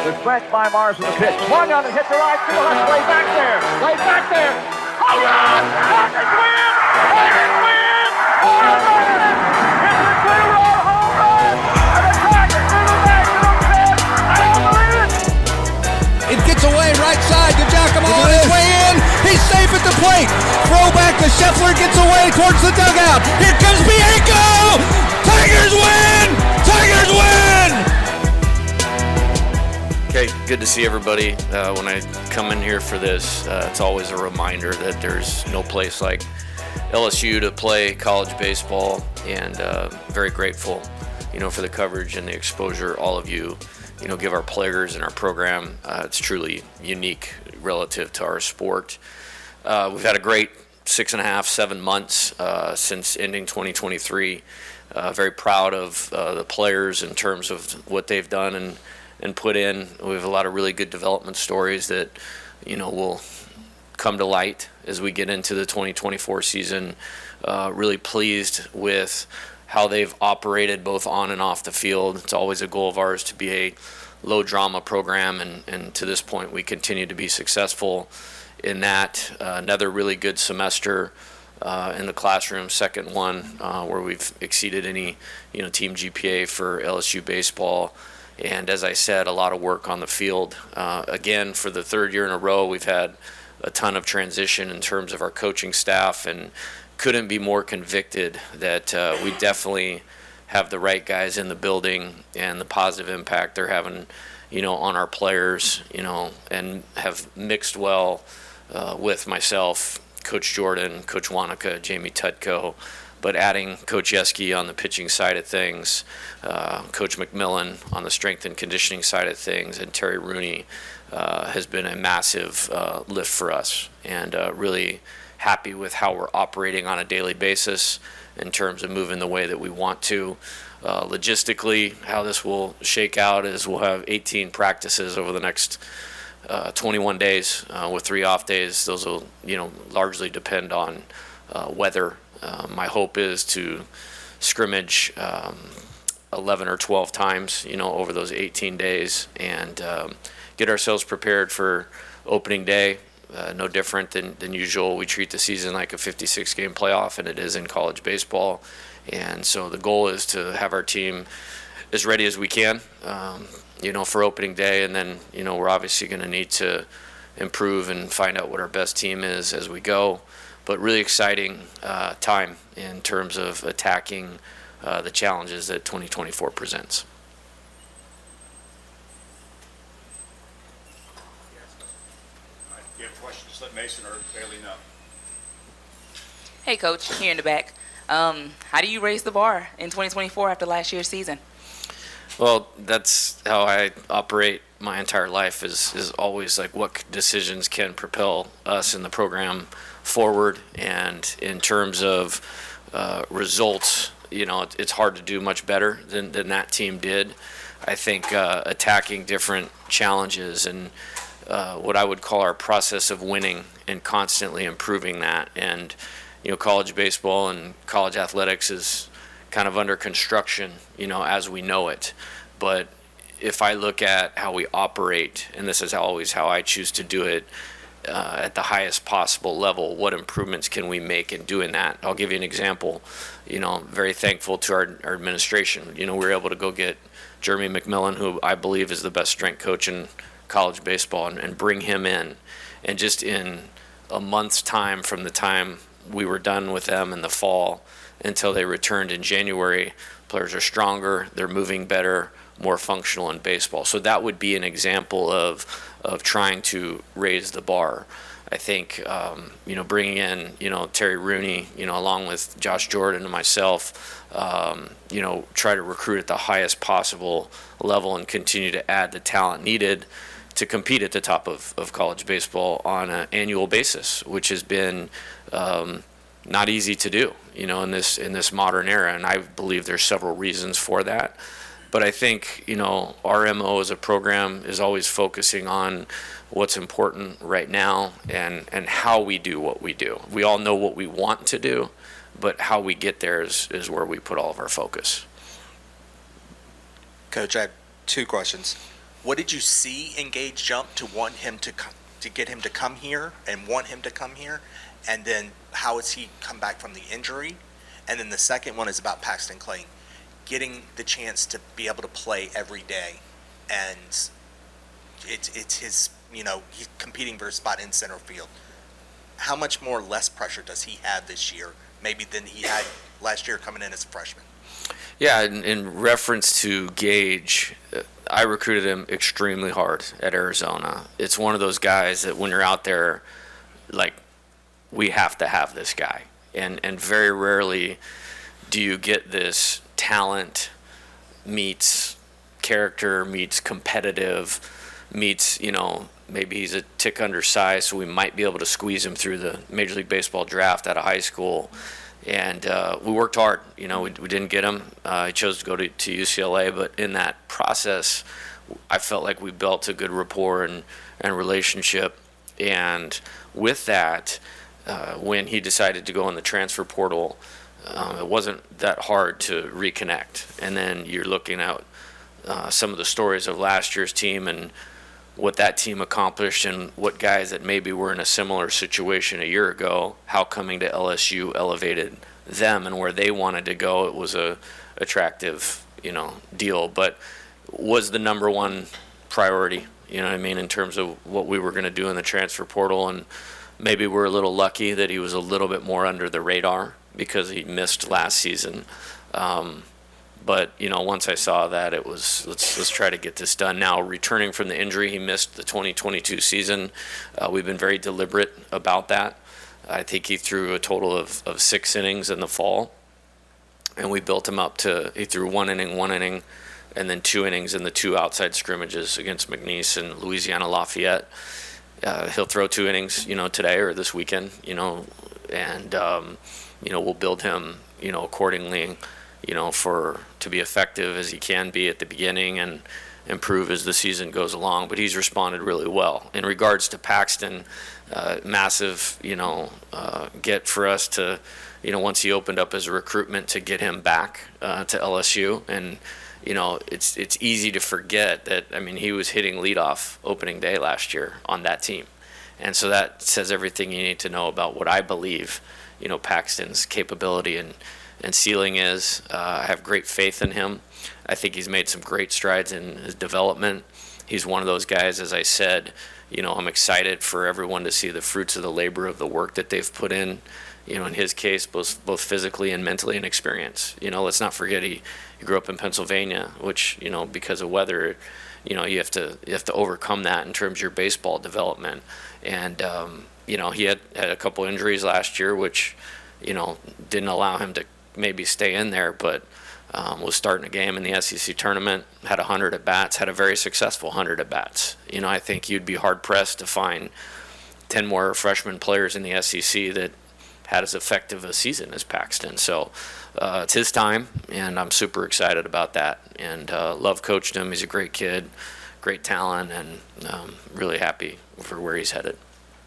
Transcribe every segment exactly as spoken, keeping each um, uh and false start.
The stretch by Mars with the pitch. Swung on and hit the right field. That's way back there. Way back there. Home run! Tigers win! Tigers win! Home run! It's a two-run home run! And the Tigers do the national fifth! I don't believe it! It gets away right side to Giacomo on his way in. He's safe at the plate. Throw back to Scheffler, gets away towards the dugout. Here comes Bianco! Tigers win! Tigers win! Okay, good to see everybody. Uh, when I come in here for this, uh, it's always a reminder that there's no place like L S U to play college baseball, and uh, very grateful, you know, for the coverage and the exposure all of you, you know, give our players and our program. Uh, it's truly unique relative to our sport. Uh, we've had a great six and a half, seven months uh, since ending twenty twenty-three. Uh, very proud of uh, the players in terms of what they've done and and put in. We have a lot of really good development stories that, you know, will come to light as we get into the twenty twenty-four season. Uh, really pleased with how they've operated both on and off the field. It's always a goal of ours to be a low drama program, and, and to this point we continue to be successful in that. Uh, another really good semester uh, in the classroom, second one uh, where we've exceeded any, you know, team G P A for L S U baseball. And as I said, a lot of work on the field. Uh, again, for the third year in a row, we've had a ton of transition in terms of our coaching staff, and couldn't be more convicted that uh, we definitely have the right guys in the building and the positive impact they're having, you know, on our players, you know, and have mixed well uh, with myself, Coach Jordan, Coach Wanaka, Jamie Tutko. But adding Coach Yeski on the pitching side of things, uh, Coach McMillan on the strength and conditioning side of things, and Terry Rooney uh, has been a massive uh, lift for us, and uh, really happy with how we're operating on a daily basis in terms of moving the way that we want to. Uh, logistically, how this will shake out is we'll have eighteen practices over the next uh, twenty-one days uh, with three off days. Those will, you know, largely depend on uh, weather. Uh, my hope is to scrimmage um, eleven or twelve times, you know, over those eighteen days, and um, get ourselves prepared for opening day. Uh, no different than, than usual. We treat the season like a fifty-six game playoff, and it is in college baseball. And so the goal is to have our team as ready as we can, um, you know, for opening day. And then, you know, we're obviously going to need to improve and find out what our best team is as we go. But really exciting uh, time in terms of attacking uh, the challenges that twenty twenty-four presents. All right, if you have questions, let Mason or Bailey know. Hey, Coach, here in the back. Um, how do you raise the bar in twenty twenty-four after last year's season? Well, that's how I operate my entire life, is, is always like what decisions can propel us in the program forward. And in terms of uh, results, you know, it, it's hard to do much better than, than that team did. I think uh, attacking different challenges and uh, what I would call our process of winning and constantly improving that. And, you know, college baseball and college athletics is kind of under construction, you know, as we know it. But if I look at how we operate, and this is always how I choose to do it, uh, at the highest possible level, what improvements can we make in doing that? I'll give you an example. You know, very thankful to our, our administration. You know, we were able to go get Jeremy McMillan, who I believe is the best strength coach in college baseball, and, and bring him in. And just in a month's time from the time we were done with them in the fall until they returned in January, players are stronger, they're moving better, more functional in baseball. So that would be an example of of trying to raise the bar. I think, um, you know, bringing in, you know, Terry Rooney, you know, along with Josh Jordan and myself, um, you know, try to recruit at the highest possible level and continue to add the talent needed to compete at the top of, of college baseball on an annual basis, which has been um, not easy to do, you know, in this in this modern era. And I believe there's several reasons for that. But I think, you know, our M O as a program is always focusing on what's important right now and, and how we do what we do. We all know what we want to do, but how we get there is, is where we put all of our focus. Coach, I have two questions. What did you see in Gage Jump to want him to come, to get him to come here and want him to come here? And then how has he come back from the injury? And then the second one is about Paxton Clayton, getting the chance to be able to play every day. And it's, it's his, you know, he's competing for a spot in center field. How much more less pressure does he have this year, maybe than he had last year coming in as a freshman? Yeah, in, in reference to Gage, I recruited him extremely hard at Arizona. It's one of those guys that when you're out there, like, we have to have this guy. And and very rarely do you get this talent meets character, meets competitive, meets, you know, maybe he's a tick undersized, so we might be able to squeeze him through the Major League Baseball draft out of high school. And uh, we worked hard. You know, we, we didn't get him. Uh, he chose to go to, to U C L A, but in that process, I felt like we built a good rapport and, and relationship. And with that, uh, when he decided to go in the transfer portal, um, it wasn't that hard to reconnect. And then you're looking at uh, some of the stories of last year's team and what that team accomplished and what guys that maybe were in a similar situation a year ago, how coming to L S U elevated them and where they wanted to go. It was a attractive, you know, deal, but was the number one priority, you know what I mean, in terms of what we were going to do in the transfer portal. And maybe we're a little lucky that he was a little bit more under the radar because he missed last season. Um, But, you know, once I saw that, it was, let's let's try to get this done. Now, returning from the injury, he missed the twenty twenty-two season. Uh, we've been very deliberate about that. I think he threw a total of, of six innings in the fall, and we built him up to, he threw one inning, one inning, and then two innings in the two outside scrimmages against McNeese and Louisiana Lafayette. Uh, he'll throw two innings, you know, today or this weekend, you know, and, um, you know, we'll build him, you know, accordingly, you know, for to be effective as he can be at the beginning and improve as the season goes along. But he's responded really well. In regards to Paxton, uh, massive, you know, uh, get for us to, you know, once he opened up as a recruitment to get him back uh, to L S U. And, you know, it's it's easy to forget that, I mean, he was hitting leadoff opening day last year on that team. And so that says everything you need to know about what I believe, you know, Paxton's capability and and ceiling is. uh, I have great faith in him. I think he's made some great strides in his development. He's one of those guys, as I said, you know, I'm excited for everyone to see the fruits of the labor of the work that they've put in, you know, in his case, both both physically and mentally and experience. You know, let's not forget he, he grew up in Pennsylvania, which, you know, because of weather, you know, you have to you have to overcome that in terms of your baseball development. And, um, you know, he had, had a couple injuries last year, which, you know, didn't allow him to maybe stay in there, but um, was starting a game in the S E C tournament, had one hundred at-bats, had a very successful one hundred at-bats. You know, I think you'd be hard-pressed to find ten more freshman players in the S E C that had as effective a season as Paxton. So uh, it's his time, and I'm super excited about that. And uh, love coached him. He's a great kid, great talent, and um, really happy for where he's headed.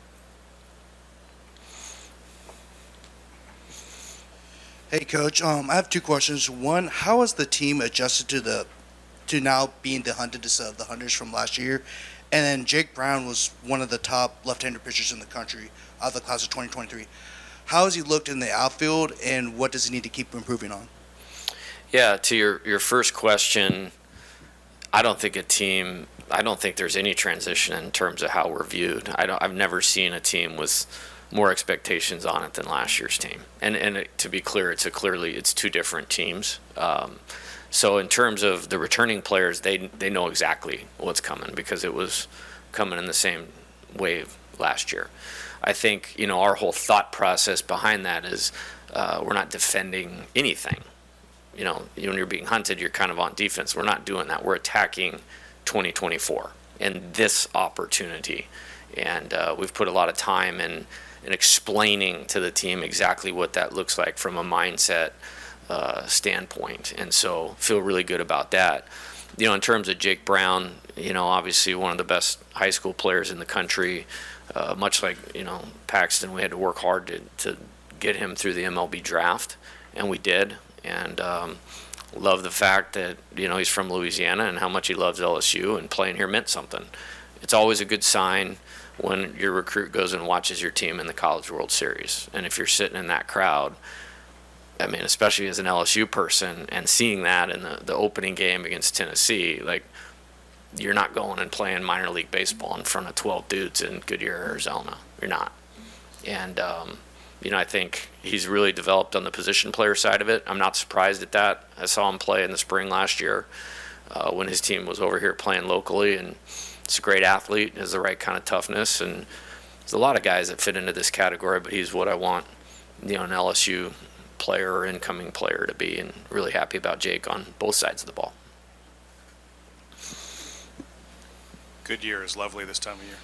Hey, Coach. Um, I have two questions. One, how has the team adjusted to the to now being the hunted of the hunters from last year? And then Jake Brown was one of the top left-handed pitchers in the country out of the class of twenty twenty-three. How has he looked in the outfield, and what does he need to keep improving on? Yeah, to your, your first question, I don't think a team, I don't think there's any transition in terms of how we're viewed. I don't, I've never seen a team with more expectations on it than last year's team. And and it, to be clear, it's a clearly it's two different teams. Um, so in terms of the returning players, they they know exactly what's coming because it was coming in the same wave last year. I think, you know, our whole thought process behind that is uh, we're not defending anything. You know, when you're being hunted, you're kind of on defense. We're not doing that. We're attacking twenty twenty-four and this opportunity. And uh, we've put a lot of time in and explaining to the team exactly what that looks like from a mindset uh, standpoint. And so feel really good about that. You know, in terms of Jake Brown, you know, obviously one of the best high school players in the country, uh, much like, you know, Paxton, we had to work hard to, to get him through the M L B draft, and we did. And um, loved the fact that, you know, he's from Louisiana and how much he loves L S U, and playing here meant something. It's always a good sign when your recruit goes and watches your team in the College World Series. And if you're sitting in that crowd, I mean, especially as an L S U person, and seeing that in the, the opening game against Tennessee, like, you're not going and playing minor league baseball in front of twelve dudes in Goodyear, Arizona. You're not. And, um, you know, I think he's really developed on the position player side of it. I'm not surprised at that. I saw him play in the spring last year uh, when his team was over here playing locally, and he's a great athlete, has the right kind of toughness, and there's a lot of guys that fit into this category, but he's what I want, you know, an L S U player or incoming player to be, and really happy about Jake on both sides of the ball. Goodyear is lovely this time of year.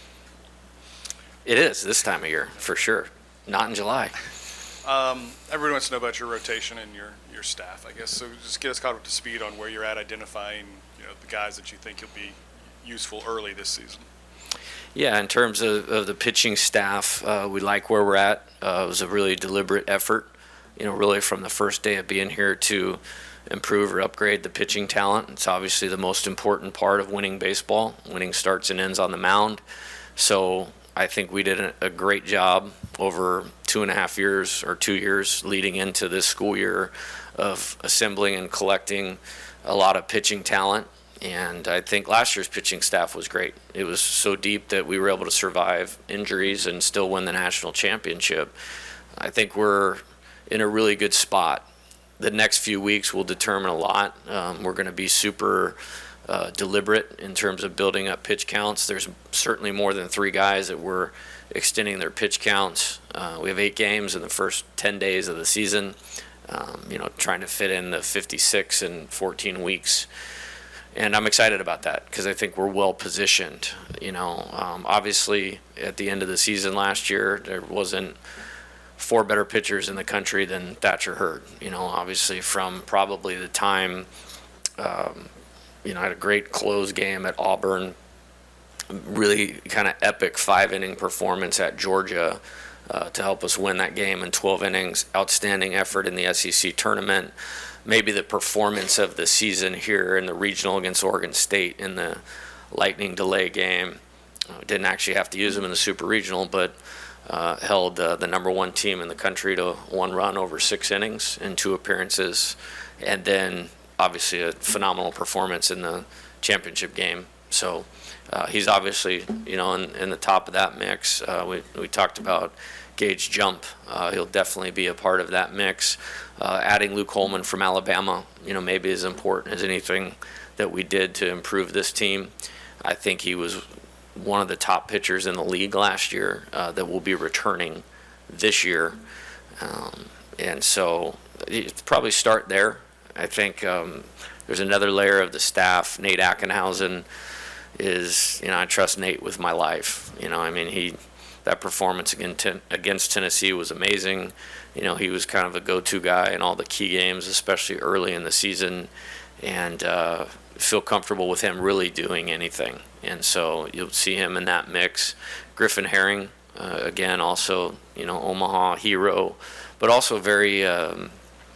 It is this time of year, for sure. Not in July. Um, everyone wants to know about your rotation and your, your staff, I guess. So just get us caught up to speed on where you're at identifying, you know, the guys that you think you'll be useful early this season. Yeah, in terms of, of the pitching staff, uh, we like where we're at. Uh, it was a really deliberate effort, you know, really from the first day of being here to improve or upgrade the pitching talent. It's obviously the most important part of winning baseball. Winning starts and ends on the mound. So I think we did a great job over two and a half years or two years leading into this school year of assembling and collecting a lot of pitching talent. And I think last year's pitching staff was great. It was so deep that we were able to survive injuries and still win the national championship. I think we're in a really good spot. The next few weeks will determine a lot. Um, we're going to be super uh, deliberate in terms of building up pitch counts. There's certainly more than three guys that we're extending their pitch counts. Uh, we have eight games in the first ten days of the season, um, you know, trying to fit in the fifty-six in fourteen weeks. And I'm excited about that because I think we're well positioned. You know, um, obviously at the end of the season last year, there wasn't four better pitchers in the country than Thatcher Hurd. You know, obviously from probably the time, um, you know, I had a great close game at Auburn, really kind of epic five inning performance at Georgia uh, to help us win that game in twelve innings, outstanding effort in the S E C tournament. Maybe the performance of the season here in the regional against Oregon State in the lightning delay game. Uh, didn't actually have to use them in the super regional, but uh, held uh, the number one team in the country to one run over six innings in two appearances. And then obviously a phenomenal performance in the championship game. So uh, he's obviously, you know, in, in the top of that mix. Uh, we, we talked about Gage Jump. Uh, he'll definitely be a part of that mix. Uh, adding Luke Holman from Alabama, you know, maybe as important as anything that we did to improve this team. I think he was one of the top pitchers in the league last year uh, that will be returning this year. Um, and so you probably start there. I think um, there's another layer of the staff. Nate Ackenhausen is, you know, I trust Nate with my life. You know, I mean, he, that performance against Tennessee was amazing. You know, he was kind of a go-to guy in all the key games, especially early in the season, and uh, feel comfortable with him really doing anything. And so you'll see him in that mix. Griffin Herring, uh, again, also, you know, Omaha hero, but also very, um,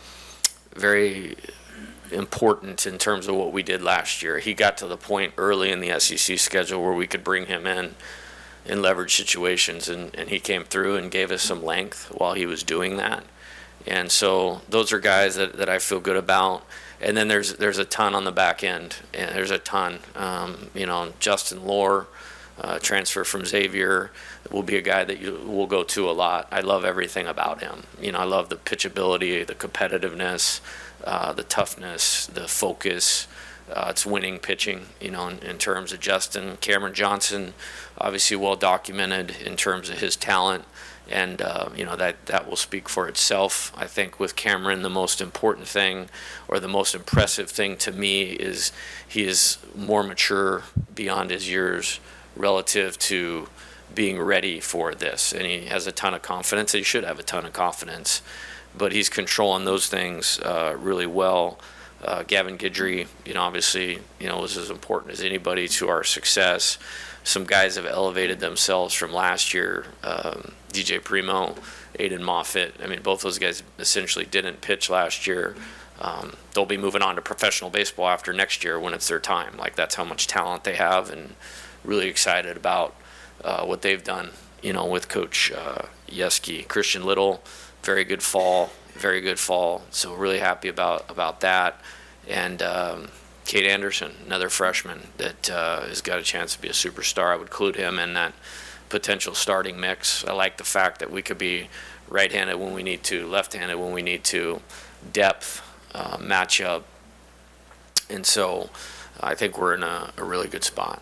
very important in terms of what we did last year. He got to the point early in the S E C schedule where we could bring him in in leverage situations, and, and he came through and gave us some length while he was doing that. And so those are guys that, that I feel good about. And then there's there's a ton on the back end, and there's a ton. Um, you know, Justin Lohr, uh, transfer from Xavier, will be a guy that you will go to a lot. I love everything about him. You know, I love the pitchability, the competitiveness, uh, the toughness, the focus. Uh, it's winning pitching, you know, in, in terms of Justin. Cameron Johnson, obviously well documented in terms of his talent, and, uh, you know, that, that will speak for itself. I think with Cameron, the most important thing, or the most impressive thing to me, is he is more mature beyond his years relative to being ready for this, and he has a ton of confidence. He should have a ton of confidence, but he's controlling those things uh, really well. Uh, Gavin Guidry, you know, obviously, you know, was as important as anybody to our success. Some guys have elevated themselves from last year. Um, D J Primo, Aiden Moffitt. I mean, both those guys essentially didn't pitch last year. um, they'll be moving on to professional baseball after next year when it's their time. Like, that's how much talent they have, and really excited about uh, what they've done, you know, with Coach uh, Yeski. Christian Little, very good fall, very good fall. So really happy about, about that. And um, Kate Anderson, another freshman that uh, has got a chance to be a superstar. I would include him in that potential starting mix. I like the fact that we could be right-handed when we need to, left-handed when we need to, depth, uh, matchup. And so I think we're in a, a really good spot.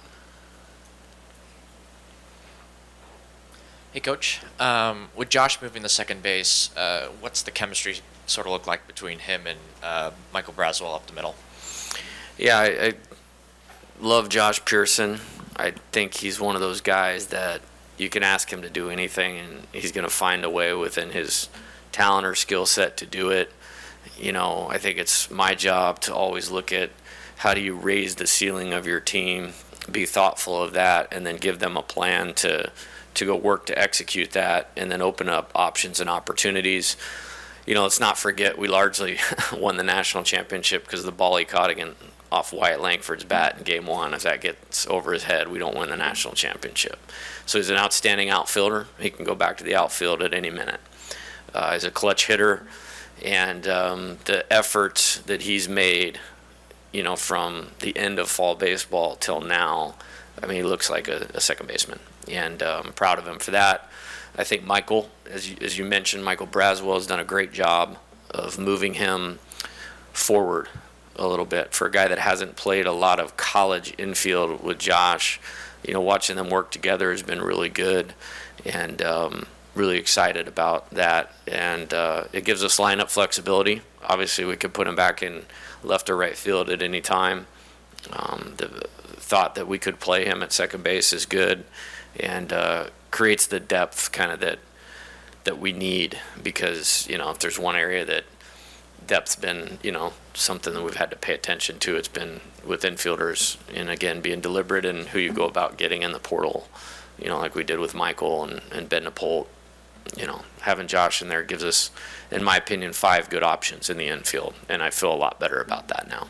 Hey, Coach. Um, with Josh moving to second base, uh, what's the chemistry sort of look like between him and uh, Michael Braswell up the middle? Yeah, I, I love Josh Pearson. I think he's one of those guys that you can ask him to do anything, and he's going to find a way within his talent or skill set to do it. You know, I think it's my job to always look at how do you raise the ceiling of your team, be thoughtful of that, and then give them a plan to to go work to execute that, and then open up options and opportunities. You know, let's not forget we largely won the national championship because of the ball he caught again off Wyatt Langford's bat in game one. If that gets over his head, we don't win the national championship. So he's an outstanding outfielder. He can go back to the outfield at any minute. Uh, he's a clutch hitter, and um, the efforts that he's made, you know, from the end of fall baseball till now, I mean, he looks like a, a second baseman, and uh, I'm proud of him for that. I think Michael, as you, as you mentioned, Michael Braswell has done a great job of moving him forward a little bit. For a guy that hasn't played a lot of college infield with Josh, you know, watching them work together has been really good, and um, really excited about that. And uh, it gives us lineup flexibility. Obviously, we could put him back in left or right field at any time. Um, the thought that we could play him at second base is good, and uh, creates the depth kind of that that we need, because, you know, if there's one area that depth's been, you know, something that we've had to pay attention to, it's been with infielders, and again, being deliberate in who you go about getting in the portal, you know, like we did with Michael and, and Ben Napolt. You know, having Josh in there gives us, in my opinion, five good options in the infield, and I feel a lot better about that now.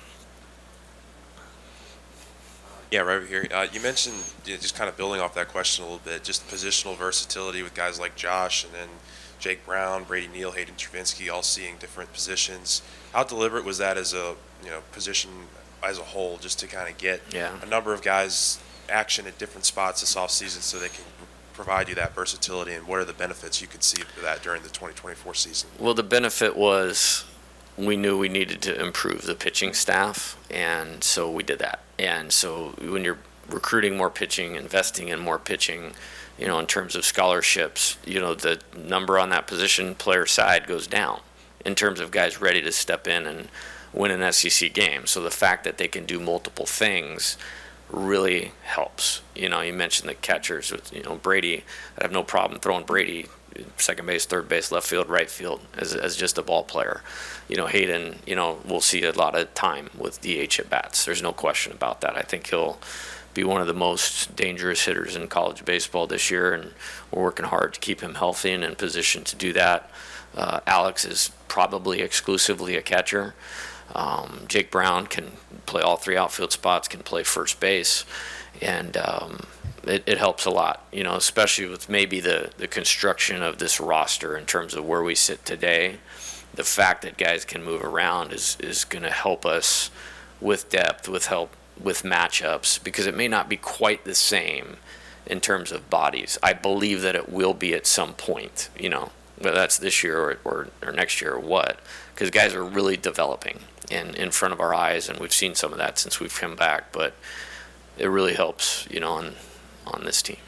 Yeah, right over here. Uh, you mentioned, you know, just kind of building off that question a little bit, just positional versatility with guys like Josh, and then Jake Brown, Brady Neal, Hayden Travinski, all seeing different positions. How deliberate was that as a, you know, position as a whole, just to kind of get yeah. a number of guys action at different spots this offseason so they can provide you that versatility, and what are the benefits you could see for that during the twenty twenty-four season? Well, the benefit was we knew we needed to improve the pitching staff, and so we did that. And so when you're recruiting more pitching, investing in more pitching, you know, in terms of scholarships, you know, the number on that position player side goes down in terms of guys ready to step in and win an S E C game. So the fact that they can do multiple things really helps. You know, you mentioned the catchers with, you know, Brady. I have no problem throwing Brady second base, third base, left field, right field as, as just a ball player. You know, Hayden, you know, we'll see a lot of time with D H at bats. There's no question about that. I think he'll be one of the most dangerous hitters in college baseball this year, and we're working hard to keep him healthy and in position to do that. Uh, Alex is probably exclusively a catcher. Um, Jake Brown can play all three outfield spots, can play first base, and um, it, it helps a lot, you know, especially with maybe the, the construction of this roster in terms of where we sit today. The fact that guys can move around is, is going to help us with depth, with help with matchups, because it may not be quite the same in terms of bodies. I believe that it will be at some point, you know, whether that's this year or, or, or next year or what, because guys are really developing in, in front of our eyes, and we've seen some of that since we've come back, but it really helps, you know, on, on this team.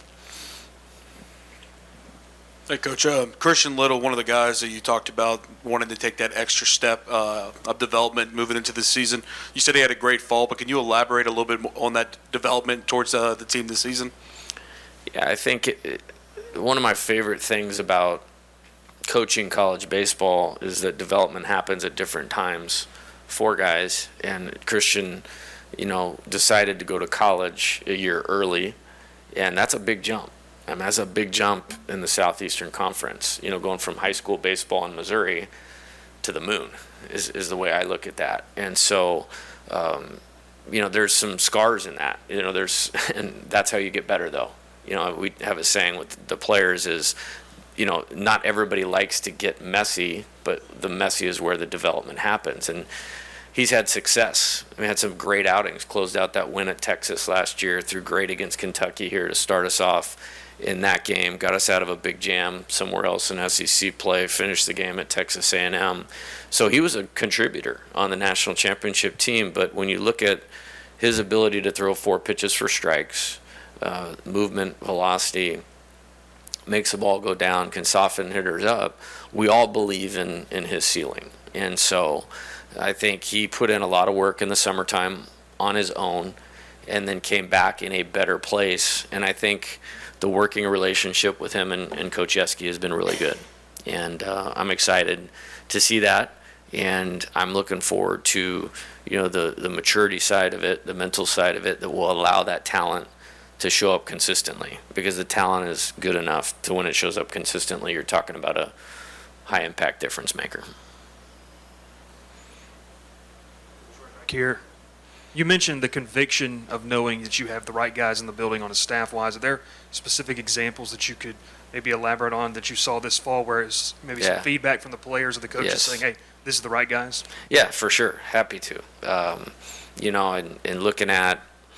Hey, Coach. Uh, Christian Little, one of the guys that you talked about wanting to take that extra step uh, of development moving into this season. You said he had a great fall, but can you elaborate a little bit on that development towards uh, the team this season? Yeah, I think it, it, one of my favorite things about coaching college baseball is that development happens at different times for guys. And Christian, you know, decided to go to college a year early, and that's a big jump. I mean, that's a big jump in the Southeastern Conference, you know, going from high school baseball in Missouri to the moon. is, is the way I look at that. And so, um, you know, there's some scars in that. You know, there's, and that's how you get better, though. You know, we have a saying with the players is, you know, not everybody likes to get messy, but the messy is where the development happens. And he's had success. I mean, had some great outings. Closed out that win at Texas last year. Threw great against Kentucky here to start us off in that game. Got us out of a big jam somewhere else in S E C play. Finished the game at Texas A and M. So he was a contributor on the national championship team. But when you look at his ability to throw four pitches for strikes, uh, movement, velocity, makes the ball go down, can soften hitters up, we all believe in, in his ceiling. And so I think he put in a lot of work in the summertime on his own and then came back in a better place. And I think the working relationship with him and, and Coach Yeski has been really good. And uh, I'm excited to see that. And I'm looking forward to, you know, the, the maturity side of it, the mental side of it that will allow that talent to show up consistently, because the talent is good enough to when it shows up consistently, you're talking about a high impact difference maker. Here, you mentioned the conviction of knowing that you have the right guys in the building on a staff wise. Are there specific examples that you could maybe elaborate on that you saw this fall where it's maybe Yeah. some feedback from the players or the coaches Yes. saying, hey, this is the right guys? Yeah, for sure. Happy to. Um, you know, and, and looking at,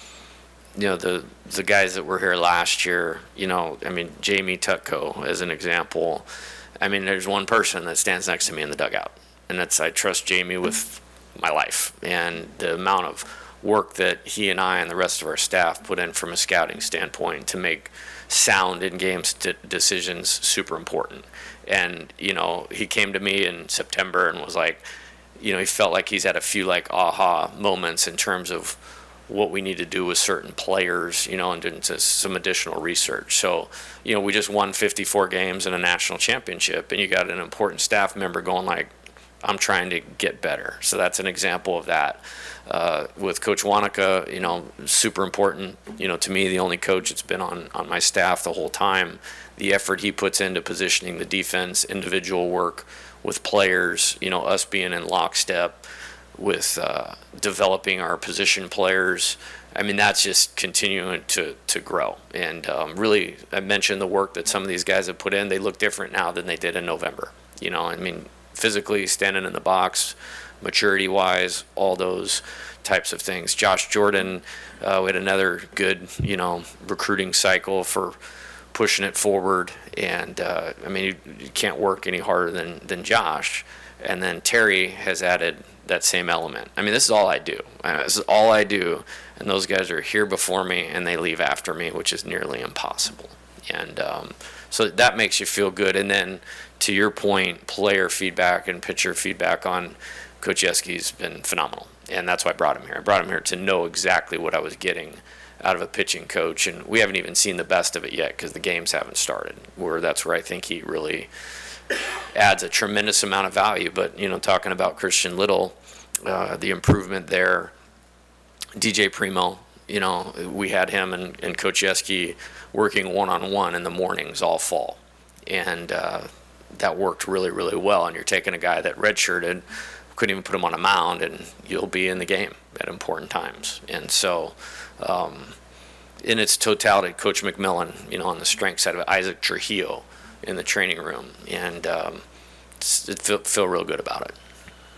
you know, the the guys that were here last year, you know, I mean, Jamie Tutko as an example. I mean, there's one person that stands next to me in the dugout, and that's I trust Jamie with my life. And the amount of work that he and I and the rest of our staff put in from a scouting standpoint to make sound in-game st- decisions super important. And, you know, he came to me in September and was like, you know, he felt like he's had a few like aha moments in terms of what we need to do with certain players, you know, and doing some additional research. So, you know, we just won fifty-four games in a national championship, and you got an important staff member going like, I'm trying to get better. So that's an example of that. Uh, with Coach Wanaka, you know, super important, you know, to me, the only coach that's been on, on my staff the whole time, the effort he puts into positioning the defense, individual work with players, you know, us being in lockstep with uh, developing our position players. I mean, that's just continuing to, to grow. And um, really, I mentioned the work that some of these guys have put in. They look different now than they did in November. You know, I mean, physically standing in the box, maturity-wise, all those types of things. Josh Jordan, uh, we had another good, you know, recruiting cycle for pushing it forward. And, uh, I mean, you, you can't work any harder than, than Josh. And then Terry has added that same element. I mean, this is all I do. Uh, this is all I do. And those guys are here before me and they leave after me, which is nearly impossible. And um, so that makes you feel good. And then to your point, player feedback and pitcher feedback on Coach Yeski's been phenomenal. And that's why I brought him here. I brought him here to know exactly what I was getting out of a pitching coach. And we haven't even seen the best of it yet because the games haven't started, where that's where I think he really adds a tremendous amount of value. But, you know, talking about Christian Little, uh, the improvement there, D J Primo, you know, we had him and, and Coach Yeski working one-on-one in the mornings all fall. And uh, that worked really, really well. And you're taking a guy that redshirted, couldn't even put him on a mound, and you'll be in the game at important times. And so um, in its totality, Coach McMillan, you know, on the strength side of it, Isaac Trujillo in the training room, and um, it feel, feel real good about it.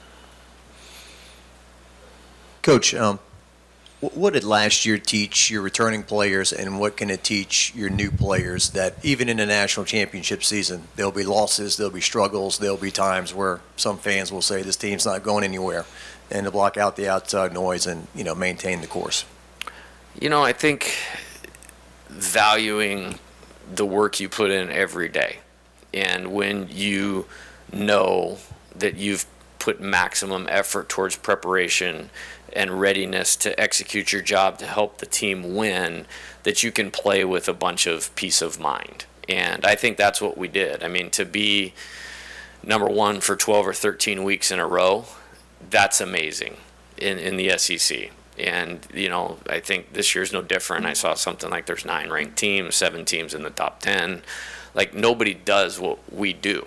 Coach, um, what did last year teach your returning players, and what can it teach your new players that even in the national championship season, there'll be losses, there'll be struggles, there'll be times where some fans will say this team's not going anywhere, and to block out the outside noise and, you know, maintain the course? You know, I think valuing the work you put in every day, and when you know that you've put maximum effort towards preparation and readiness to execute your job to help the team win, that you can play with a bunch of peace of mind. And I think that's what we did. I mean, to be number one for twelve or thirteen weeks in a row, that's amazing in, in the S E C. And, you know, I think this year's no different. I saw something like there's nine ranked teams, seven teams in the top ten. Like, nobody does what we do.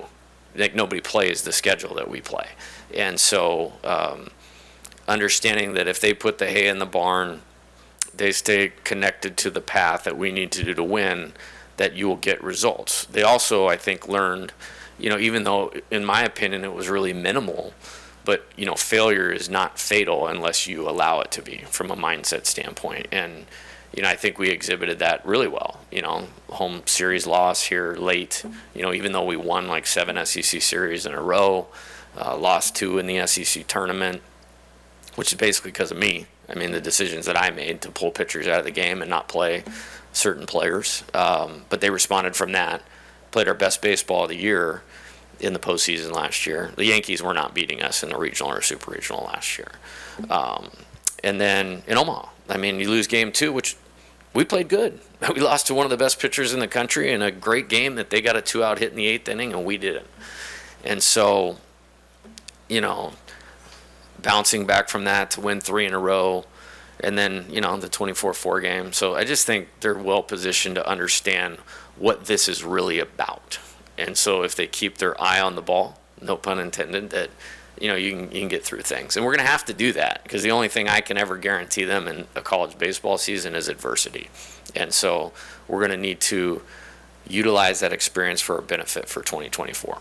like nobody plays the schedule that we play. And so um, understanding that if they put the hay in the barn, they stay connected to the path that we need to do to win, that you will get results. They also, I think, learned, you know, even though in my opinion it was really minimal, but, you know, failure is not fatal unless you allow it to be from a mindset standpoint. And, you know, I think we exhibited that really well. You know, home series loss here late, you know, even though we won like seven S E C series in a row, uh, lost two in the S E C tournament, which is basically because of me. I mean, the decisions that I made to pull pitchers out of the game and not play certain players. Um, but they responded from that, played our best baseball of the year in the postseason last year. The Yankees were not beating us in the regional or super regional last year. Um, and then in Omaha, I mean, you lose game two, which we played good. We lost to one of the best pitchers in the country in a great game that they got a two-out hit in the eighth inning, and we didn't. And so, you know, bouncing back from that to win three in a row, and then, you know, the twenty-four four game. So I just think they're well positioned to understand what this is really about. And so if they keep their eye on the ball, no pun intended, that, you know, you can, you can get through things. And we're going to have to do that, because the only thing I can ever guarantee them in a college baseball season is adversity. And so we're going to need to utilize that experience for our benefit for twenty twenty-four.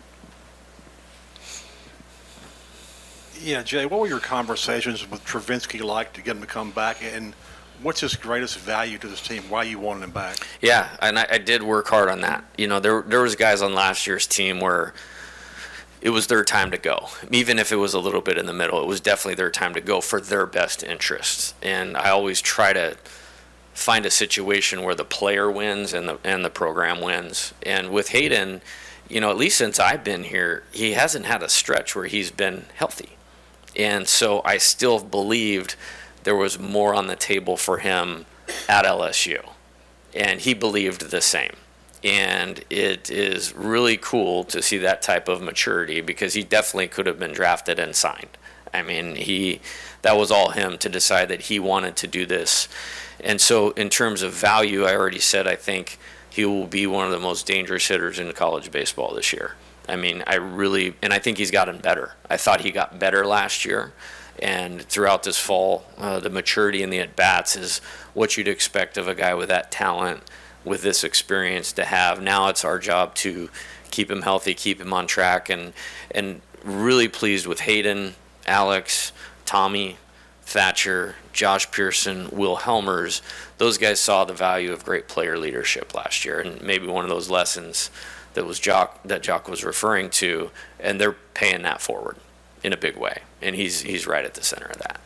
Yeah, Jay, what were your conversations with Travinski like to get him to come back, and what's his greatest value to this team? Why you wanted him back? Yeah, and I, I did work hard on that. You know, there there was guys on last year's team where it was their time to go. Even if it was a little bit in the middle, it was definitely their time to go for their best interests. And I always try to find a situation where the player wins and the and the program wins. And with Hayden, you know, at least since I've been here, he hasn't had a stretch where he's been healthy. And so I still believed there was more on the table for him at L S U. And he believed the same. And it is really cool to see that type of maturity, because he definitely could have been drafted and signed. I mean, he that was all him to decide that he wanted to do this. And so in terms of value, I already said I think he will be one of the most dangerous hitters in college baseball this year. I mean, I really, and I think he's gotten better. I thought he got better last year. And throughout this fall, uh, the maturity in the at-bats is what you'd expect of a guy with that talent, with this experience to have. Now it's our job to keep him healthy, keep him on track, and and really pleased with Hayden, Alex, Tommy, Thatcher, Josh Pearson, Will Helmers. Those guys saw the value of great player leadership last year, and maybe one of those lessons that was Jock that Jock was referring to, and they're paying that forward in a big way, and he's he's right at the center of that.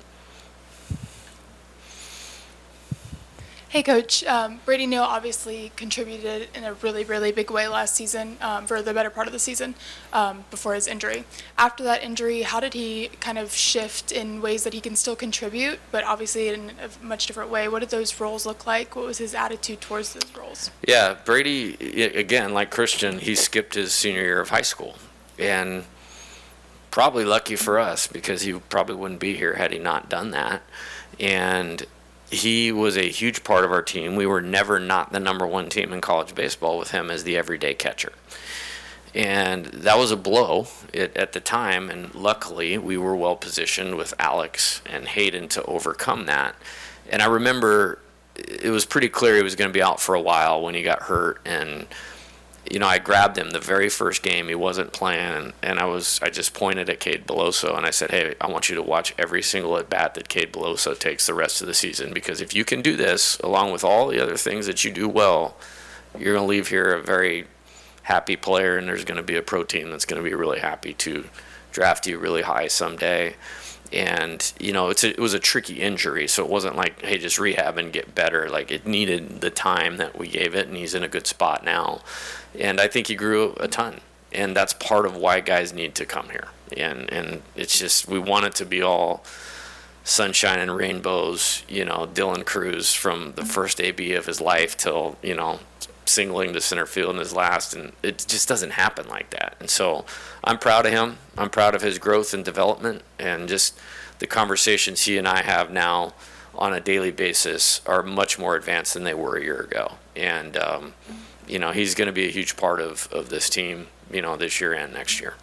Hey, Coach. Um, Brady Neal obviously contributed in a really, really big way last season, um, for the better part of the season, um, before his injury. After that injury, how did he kind of shift in ways that he can still contribute, but obviously in a much different way? What did those roles look like? What was his attitude towards those roles? Yeah, Brady, again, like Christian, he skipped his senior year of high school. And probably lucky for us, because he probably wouldn't be here had he not done that. And he was a huge part of our team. We were never not the number one team in college baseball with him as the everyday catcher. And that was a blow at, at the time, and luckily we were well positioned with Alex and Hayden to overcome that. And I remember it was pretty clear he was going to be out for a while when he got hurt, and you know, I grabbed him the very first game. He wasn't playing, and, and I was I just pointed at Cade Beloso, and I said, hey, I want you to watch every single at-bat that Cade Beloso takes the rest of the season, because if you can do this, along with all the other things that you do well, you're going to leave here a very happy player, and there's going to be a pro team that's going to be really happy to draft you really high someday. And, you know, it's a, it was a tricky injury, so it wasn't like, hey, just rehab and get better. Like, it needed the time that we gave it, and he's in a good spot now. And I think he grew a ton, and that's part of why guys need to come here. And and it's just, we want it to be all sunshine and rainbows, you know, Dylan Cruz from the first A B of his life till, you know, singling to center field in his last, and it just doesn't happen like that. And so I'm proud of him. I'm proud of his growth and development, and just the conversations he and I have now on a daily basis are much more advanced than they were a year ago. And, um, you know, he's going to be a huge part of, of this team, you know, this year and next year.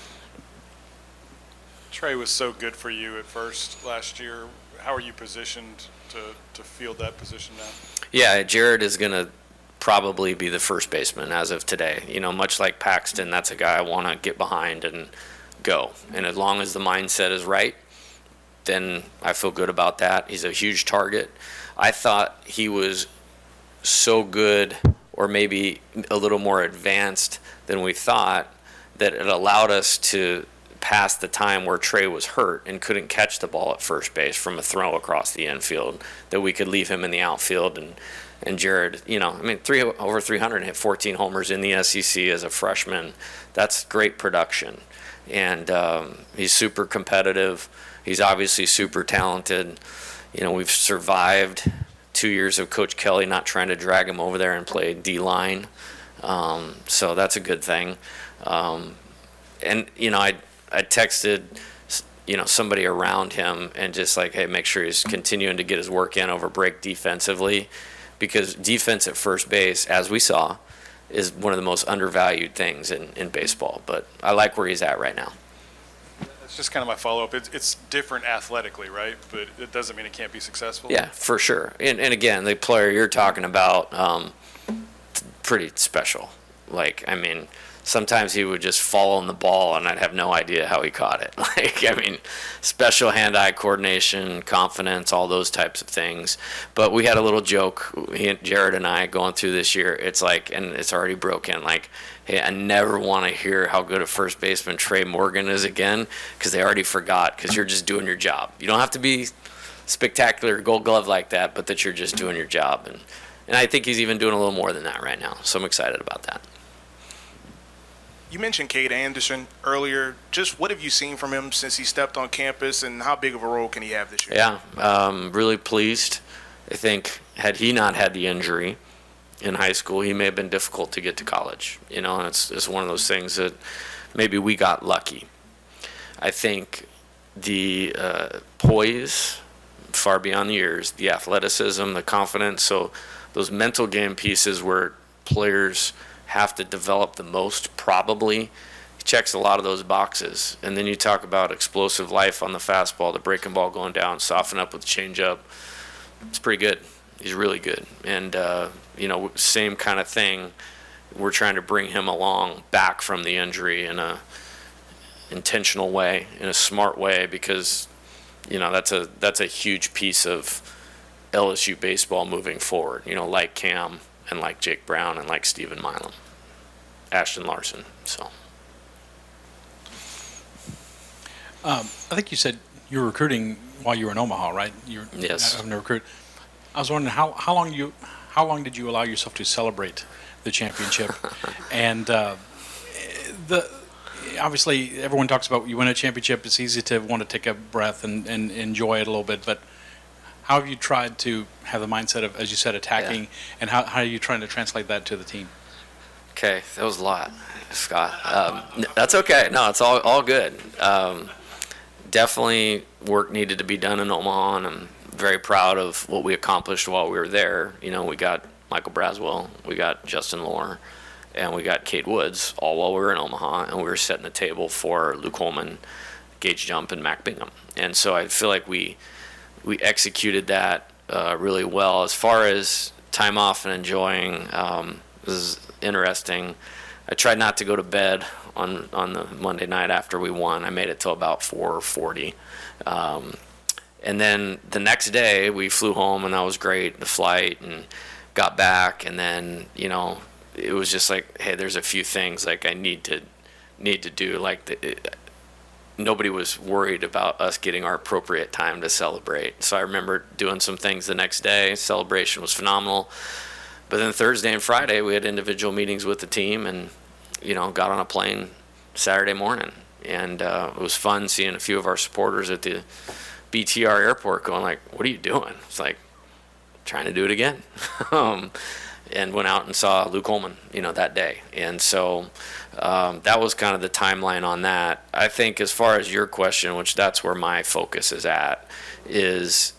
Trey was so good for you at first last year. How are you positioned to, to field that position now? Yeah, Jared is going to probably be the first baseman as of today. You know, much like Paxton, that's a guy I want to get behind and go. And as long as the mindset is right, then I feel good about that. He's a huge target. I thought he was so good, or maybe a little more advanced than we thought, that it allowed us to pass the time where Trey was hurt and couldn't catch the ball at first base from a throw across the infield, that we could leave him in the outfield. And and Jared, you know, I mean, three over three hundred and hit fourteen homers in the S E C as a freshman. That's great production. And um, he's super competitive. He's obviously super talented. You know, we've survived two years of Coach Kelly not trying to drag him over there and play D-line. Um, so that's a good thing. Um, and, you know, I I texted, you know, somebody around him and just like, hey, make sure he's continuing to get his work in over break defensively, because defense at first base, as we saw, is one of the most undervalued things in, in baseball. But I like where he's at right now. That's just kind of my follow-up. It's, it's different athletically, right? But it doesn't mean it can't be successful. Yeah, for sure. And, and again, the player you're talking about, um, pretty special. Like, I mean, sometimes he would just fall on the ball and I'd have no idea how he caught it. Like, I mean, special hand-eye coordination, confidence, all those types of things. But we had a little joke, he, Jared and I, going through this year. It's like, and it's already broken, like, hey, I never want to hear how good a first baseman Trey Morgan is again, because they already forgot, because you're just doing your job. You don't have to be spectacular gold glove like that, but that you're just doing your job. And, and I think he's even doing a little more than that right now. So I'm excited about that. You mentioned Cade Anderson earlier. Just what have you seen from him since he stepped on campus, and how big of a role can he have this year? Yeah, um, really pleased. I think had he not had the injury in high school, he may have been difficult to get to college. You know, and it's, it's one of those things that maybe we got lucky. I think the uh, poise, far beyond the years, the athleticism, the confidence, so those mental game pieces where players have to develop the most, probably. He checks a lot of those boxes. And then you talk about explosive life on the fastball, the breaking ball going down, soften up with changeup. It's pretty good. He's really good. And, uh, you know, same kind of thing. We're trying to bring him along back from the injury in a intentional way, in a smart way, because, you know, that's a that's a huge piece of L S U baseball moving forward, you know, like Cam and like Jake Brown and like Stephen Milam, Ashton Larson. So, um, I think you said you were recruiting while you were in Omaha, right? You were yes. having to recruit. I was wondering how, how long you how long did you allow yourself to celebrate the championship? and uh, the obviously everyone talks about you win a championship. It's easy to want to take a breath and, and enjoy it a little bit, but how have you tried to have the mindset of, as you said, attacking, yeah. and how, how are you trying to translate that to the team? Okay, that was a lot, Scott. Um, that's okay. No, it's all all good. Um, definitely work needed to be done in Omaha, and I'm very proud of what we accomplished while we were there. You know, we got Michael Braswell, we got Justin Lohr, and we got Cade Woods, all while we were in Omaha, and we were setting the table for Luke Holman, Gage Jump, and Mac Bingham. And so I feel like we we executed that uh, really well. As far as time off and enjoying, um, this is interesting. I tried not to go to bed on, on the Monday night after we won. I made it till about four forty. Um, and then the next day we flew home, and that was great, the flight, and got back. And then, you know, it was just like, hey, there's a few things like I need to need to do. Like the, it, nobody was worried about us getting our appropriate time to celebrate. So I remember doing some things the next day. Celebration was phenomenal. But then Thursday and Friday, we had individual meetings with the team, and, you know, got on a plane Saturday morning. And uh, it was fun seeing a few of our supporters at the B T R airport going like, what are you doing? It's like, trying to do it again. um, and went out and saw Luke Holman, you know, that day. And so um, that was kind of the timeline on that. I think as far as your question, which that's where my focus is at, is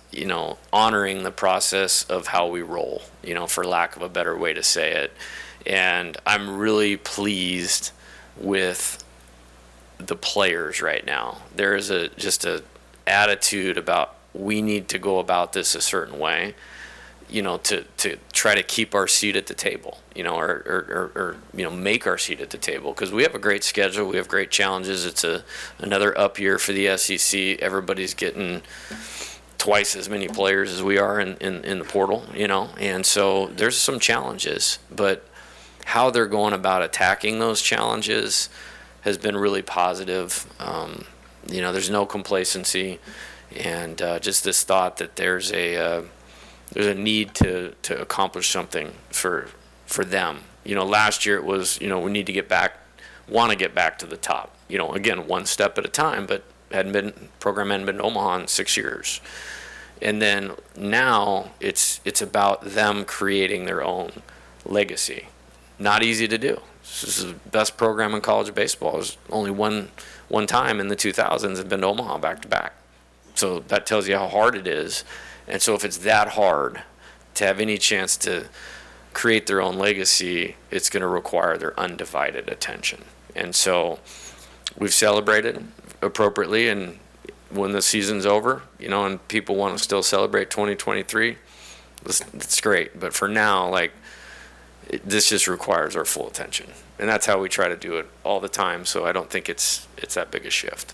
you know, honoring the process of how we roll, you know, for lack of a better way to say it. And I'm really pleased with the players right now. There is a just a attitude about we need to go about this a certain way, you know, to, to try to keep our seat at the table, you know, or, or, or, or you know, make our seat at the table, because we have a great schedule. We have great challenges. It's a another up year for the S E C. Everybody's getting twice as many players as we are in, in, in the portal, you know, and so there's some challenges, but how they're going about attacking those challenges has been really positive. Um, you know, there's no complacency, and uh, just this thought that there's a uh, there's a need to, to accomplish something for for them. You know, last year it was, you know, we need to get back, want to get back to the top. You know, again, one step at a time, but hadn't been program hadn't been to Omaha in six years. And then now it's it's about them creating their own legacy. Not easy to do. This is the best program in college baseball. There's only one one time in the two thousands have been to Omaha back to back. So that tells you how hard it is. And so if it's that hard to have any chance to create their own legacy, it's going to require their undivided attention. And so we've celebrated appropriately, and when the season's over, you know, and people want to still celebrate twenty twenty-three, it's, it's great. But for now, like, it, this just requires our full attention. And that's how we try to do it all the time, so I don't think it's it's that big a shift.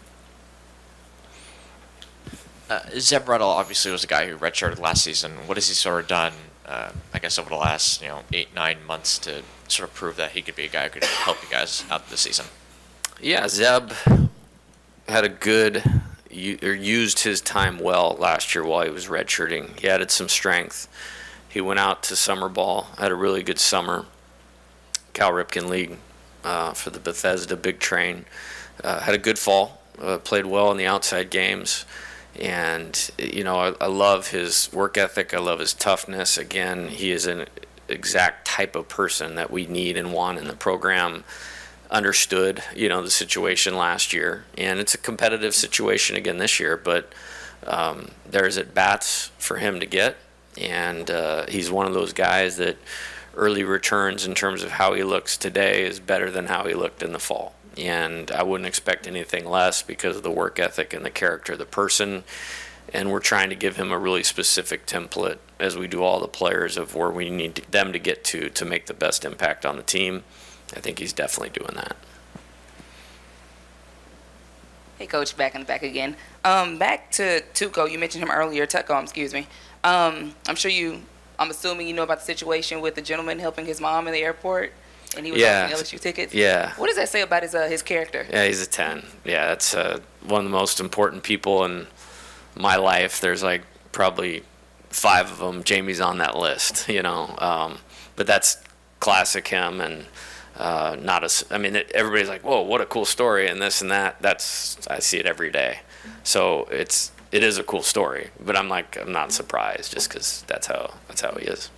Uh, Zeb Ruddle obviously was a guy who redshirted last season. What has he sort of done, uh, I guess, over the last, you know, eight, nine months to sort of prove that he could be a guy who could help you guys out this season? Yeah, Zeb had a good, or used his time well last year while he was redshirting. He added some strength. He went out to summer ball, had a really good summer. Cal Ripken League uh, for the Bethesda Big Train. Uh, had a good fall, uh, played well in the outside games. And, you know, I, I love his work ethic. I love his toughness. Again, he is an exact type of person that we need and want in the program. Understood, you know, the situation last year. And it's a competitive situation again this year, but um, there's at-bats for him to get. And uh, he's one of those guys that early returns in terms of how he looks today is better than how he looked in the fall. And I wouldn't expect anything less because of the work ethic and the character of the person. And we're trying to give him a really specific template, as we do all the players, of where we need them to get to to make the best impact on the team. I think he's definitely doing that. Hey, Coach, back in the back again. Um, back to Tuco. You mentioned him earlier. Tuco, excuse me. Um, I'm sure you, I'm assuming you know about the situation with the gentleman helping his mom in the airport, and he was Yeah. offering L S U tickets. Yeah. What does that say about his uh, his character? Yeah, he's a ten. Yeah, that's uh, one of the most important people in my life. There's like probably five of them. Jamie's on that list, you know. Um, but that's classic him, and uh, not a. I mean, it, everybody's like, "Whoa, what a cool story!" and this and that. That's I see it every day. So it's it is a cool story. But I'm like, I'm not surprised just because that's how that's how he is.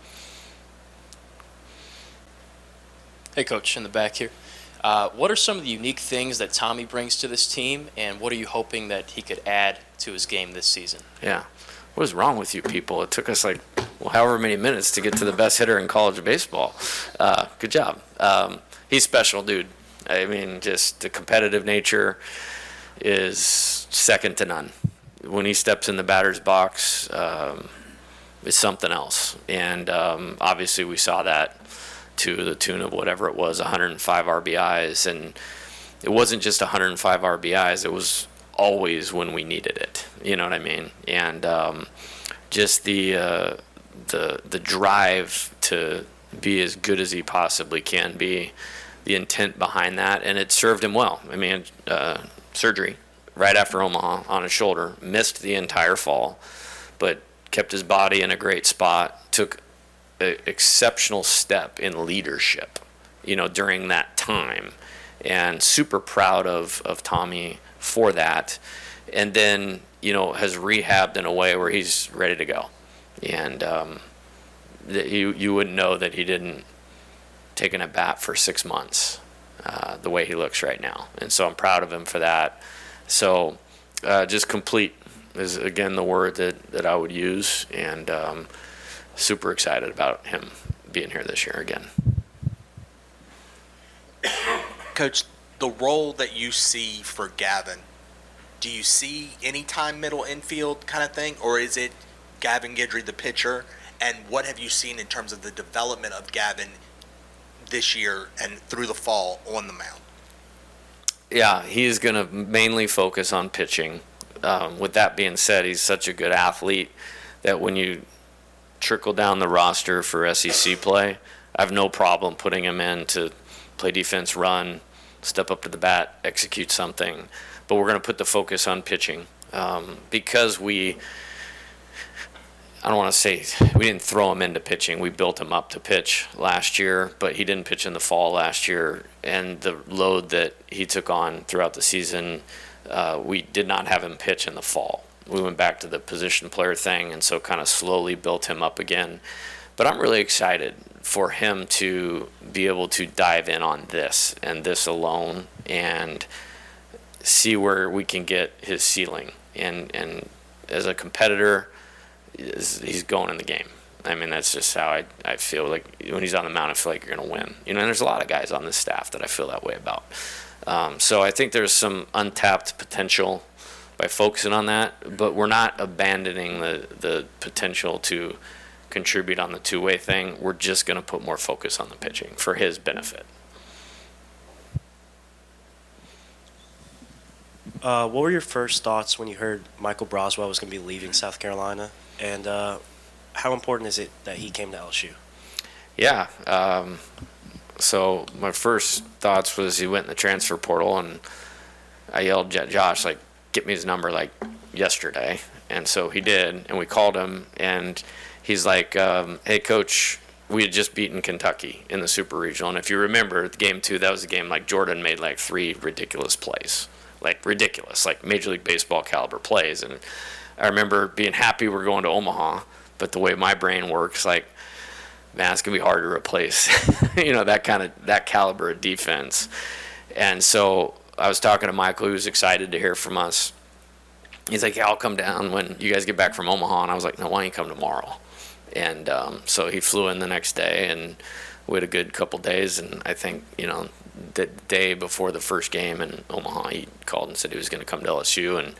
Hey, Coach, in the back here. Uh, what are some of the unique things that Tommy brings to this team, and what are you hoping that he could add to his game this season? Yeah. What is wrong with you people? It took us like, well, however many minutes to get to the best hitter in college baseball. Uh, good job. Um, he's special, dude. I mean, just the competitive nature is second to none. When he steps in the batter's box, um, it's something else. And um, obviously we saw that to the tune of whatever it was, one hundred five R B Is. And it wasn't just one hundred five R B Is. It was always when we needed it. You know what I mean? And um, just the uh, the the drive to be as good as he possibly can be, the intent behind that, and it served him well. I mean, uh, surgery right after Omaha on his shoulder, missed the entire fall, but kept his body in a great spot, took an exceptional step in leadership, you know, during that time, and super proud of, of Tommy for that. And then, you know, has rehabbed in a way where he's ready to go. And um, you, you wouldn't know that he didn't take an at-bat for six months, uh, the way he looks right now. And so I'm proud of him for that. So uh, just complete is, again, the word that, that I would use, and um, super excited about him being here this year again. Coach, the role that you see for Gavin, do you see anytime middle infield kind of thing, or is it Gavin Guidry, the pitcher? And what have you seen in terms of the development of Gavin this year and through the fall on the mound? Yeah, he's going to mainly focus on pitching. Um, with that being said, he's such a good athlete that when you trickle down the roster for S E C play, I have no problem putting him in to play defense, run, step up to the bat, execute something. But we're going to put the focus on pitching um, because we, I don't want to say, we didn't throw him into pitching. We built him up to pitch last year, but he didn't pitch in the fall last year. And the load that he took on throughout the season, uh, we did not have him pitch in the fall. We went back to the position player thing, and so kind of slowly built him up again. But I'm really excited for him to be able to dive in on this and this alone and see where we can get his ceiling. And, and as a competitor, he's going in the game. I mean, that's just how I, I feel. Like when he's on the mound, I feel like you're going to win. You know, and there's a lot of guys on this staff that I feel that way about. Um, so I think there's some untapped potential by focusing on that, but we're not abandoning the, the potential to contribute on the two-way thing. We're just going to put more focus on the pitching for his benefit. Uh, what were your first thoughts when you heard Michael Broswell was going to be leaving South Carolina, and uh, how important is it that he came to L S U? Yeah. Um, so my first thoughts was he went in the transfer portal, and I yelled at Josh, like, get me his number, like, yesterday. And so he did, and we called him, and he's like, um, hey, Coach, we had just beaten Kentucky in the Super Regional. And if you remember, game two, that was a game like Jordan made like three ridiculous plays. Like ridiculous, like Major League Baseball caliber plays. And I remember being happy we're going to Omaha, but the way my brain works, like, man, it's gonna be hard to replace, you know, that kind of that caliber of defense. And so I was talking to Michael, who was excited to hear from us. He's like, yeah, I'll come down when you guys get back from Omaha. And I was like, no, why don't you come tomorrow? And um, so he flew in the next day, and we had a good couple days. And I think, you know, the day before the first game in Omaha, he called and said he was going to come to L S U, and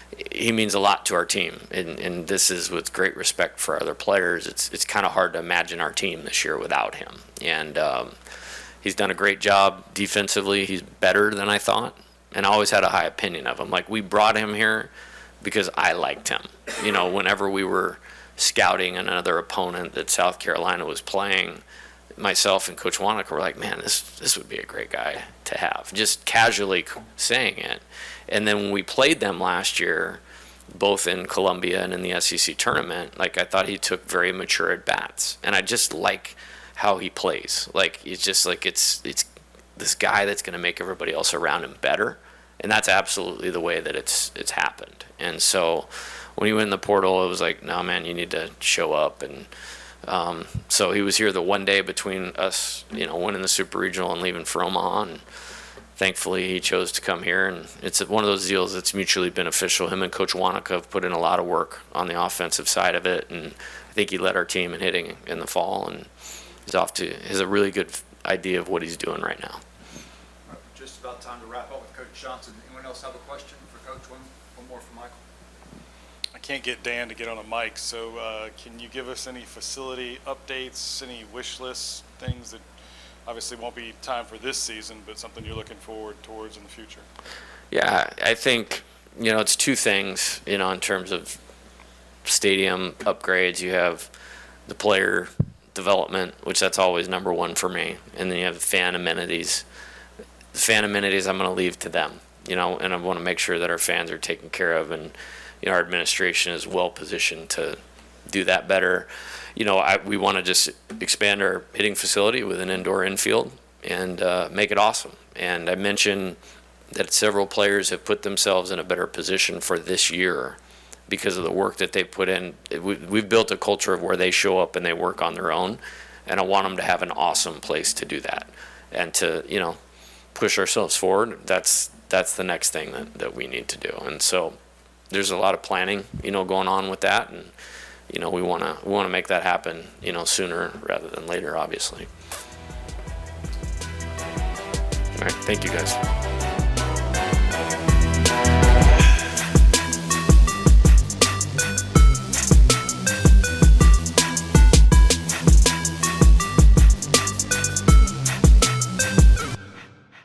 he means a lot to our team. And, and this is with great respect for other players. It's it's kind of hard to imagine our team this year without him. And um, he's done a great job defensively. He's better than I thought, and I always had a high opinion of him. Like, we brought him here because I liked him. You know, whenever we were scouting another opponent that South Carolina was playing, myself and Coach Wanaka were like, man, this this would be a great guy to have, just casually saying it. And then when we played them last year, both in Columbia and in the S E C tournament, like, I thought he took very mature at bats, and I just like how he plays. Like, it's just like it's it's this guy that's going to make everybody else around him better, and that's absolutely the way that it's it's happened. And so when he went in the portal, it was like, no, man, you need to show up. And Um, so he was here the one day between us, you know, winning the Super Regional and leaving for Omaha, and thankfully he chose to come here. And it's one of those deals that's mutually beneficial. Him and Coach Wanaka have put in a lot of work on the offensive side of it, and I think he led our team in hitting in the fall, and he's off to has a really good idea of what he's doing right now. Just about time to wrap up with Coach Johnson. Anyone else have a question for Coach? One, one more for Michael. I can't get Dan to get on a mic, so uh, can you give us any facility updates, any wish lists, things that obviously won't be time for this season, but something you're looking forward towards in the future? Yeah, I think, you know, it's two things, you know, in terms of stadium upgrades. You have the player development, which that's always number one for me, and then you have the fan amenities. The fan amenities I'm going to leave to them, you know, and I want to make sure that our fans are taken care of, and you know, our administration is well positioned to do that better. You know, I, we want to just expand our hitting facility with an indoor infield and uh, make it awesome. And I mentioned that several players have put themselves in a better position for this year because of the work that they put in. We, we've built a culture of where they show up and they work on their own, and I want them to have an awesome place to do that and to, you know, push ourselves forward. That's that's the next thing that, that we need to do. And so there's a lot of planning, you know, going on with that, and you know, we want to we want to make that happen, you know, sooner rather than later, obviously. All right, thank you guys.